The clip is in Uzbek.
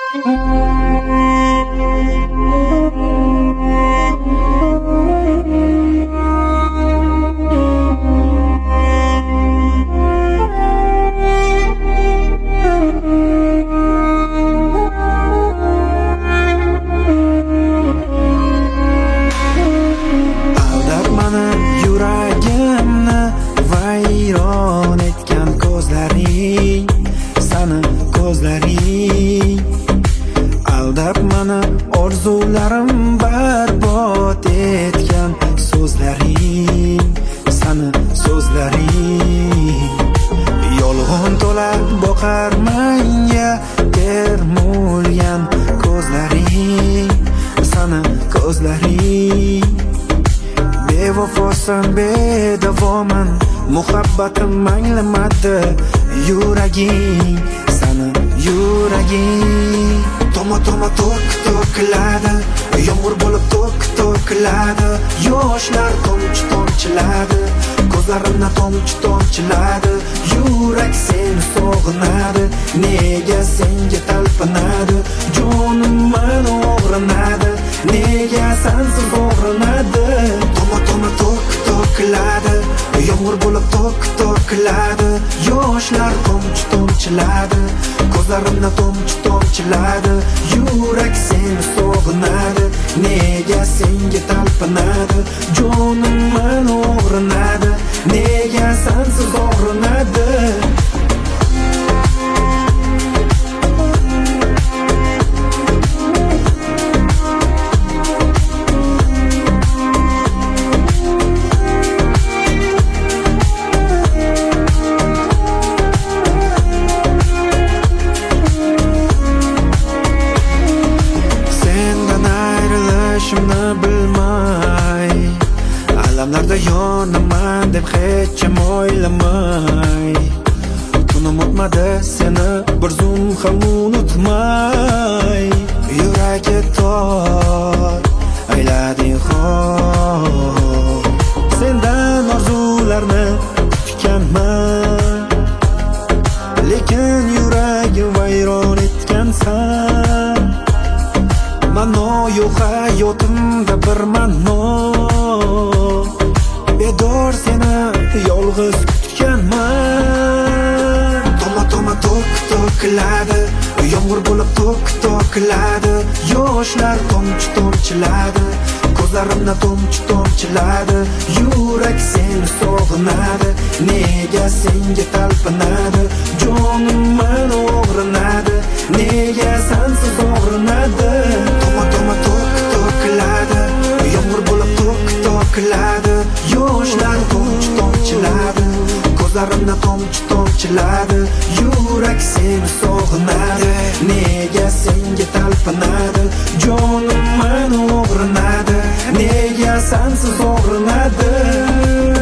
Aldab mani yuragimni vayron etgan ko'zlaring, sani ko'zlaring. Aldab mani orzularim barbod etgan so'zlaring, sani so'zlaring. Yolg'on to'la boqar menga termulgan ko'zlaring, sani ko'zlaring. Bevafosan, bedavoman, muhabbatim anglamadi yuraging, sani yuraging. Toma to'kiladi, yomg'ir bo'lib to'kiladi, yoshlar tomchiladi, ko'zlarimdan tomchiladi. Yurak seni sog'inadi, nega senga talpinadi, jonim meni og'rinadi, nega sensiz og'rinadi. Toma to'kiladi, yomg'ir bo'lib to'kiladi, yoshlar tomchiladi, ko'zlarimdan tomchiladi. Yurak seni sog'inadi, nega senga talpinadi, jonim meni og'rinadi, nega sensiz og'rinadi. Bilmay, alamlarda yonaman deb hech kim o'ylamay, tunim o'tmadi seni bir zum ham unutmay. Yuragi tor aylading xor, sendan orzularni kutganman, lekin yuragim vayron etgansan. Mano yo'q hayotimda bir mano, bedor seni yolg'iz kutganman. Toma to'kiladi, yomg'ir bo'lib to'kiladi, yoshlar tomchiladi, ko'zlarimdan tomchiladi. Yurak seni sog'inadi, nega senga talpinadi, jonim meni og'rinadi, nega sensiz og'rinadi. Toma to'kiladi, yomg'ir bo'lib to'kiladi, yoshlar tomchiladi, ko'zlarimdan tomchiladi. Yurak seni sog'inadi, nega senga talpinadi, jonim meni og'rinadi, nega sensiz og'rinadi.